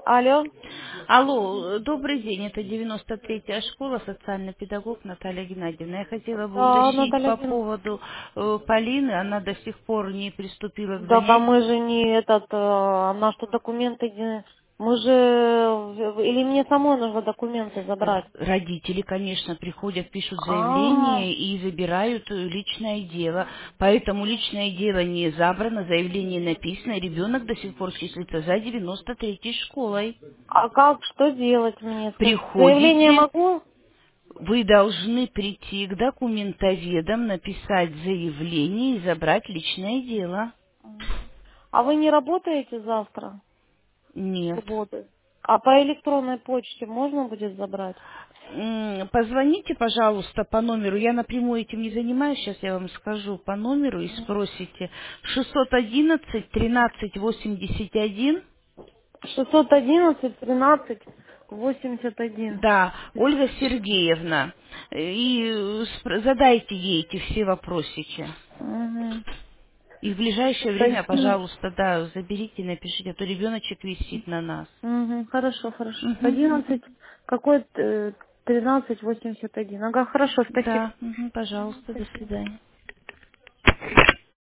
Алло. Алло, добрый день, это 93-я школа, социальный педагог Наталья Геннадьевна. Я хотела бы Да, уточнить Наталья по Геннадьевна. поводу Полины, она до сих пор не приступила к Так, а занятиям. мы же не на что документы мы же или мне самой нужно документы забрать? Родители, конечно, приходят, пишут А, заявление и забирают личное дело. Поэтому личное дело не забрано, заявление написано, и ребенок до сих пор числится за 93-й школой. а как, что делать мне? Заявление Приходите. могу? Вы должны прийти к документоведам, написать заявление и забрать личное дело. А вы не работаете завтра, в Нет. субботу? А по электронной почте можно будет забрать? Позвоните, пожалуйста, по номеру. Я напрямую этим не занимаюсь. Сейчас я вам скажу по номеру и спросите. 611 13 81. 611 13 81. Да, Ольга Сергеевна. И задайте ей эти все вопросики. Угу. И в ближайшее время, пожалуйста, да, заберите и напишите, а то ребеночек висит на нас. Угу, хорошо, хорошо. Мгм, 11, мгм. какой 1381. Ага, хорошо, спасибо. Да, мгм, пожалуйста, до Спасибо. свидания.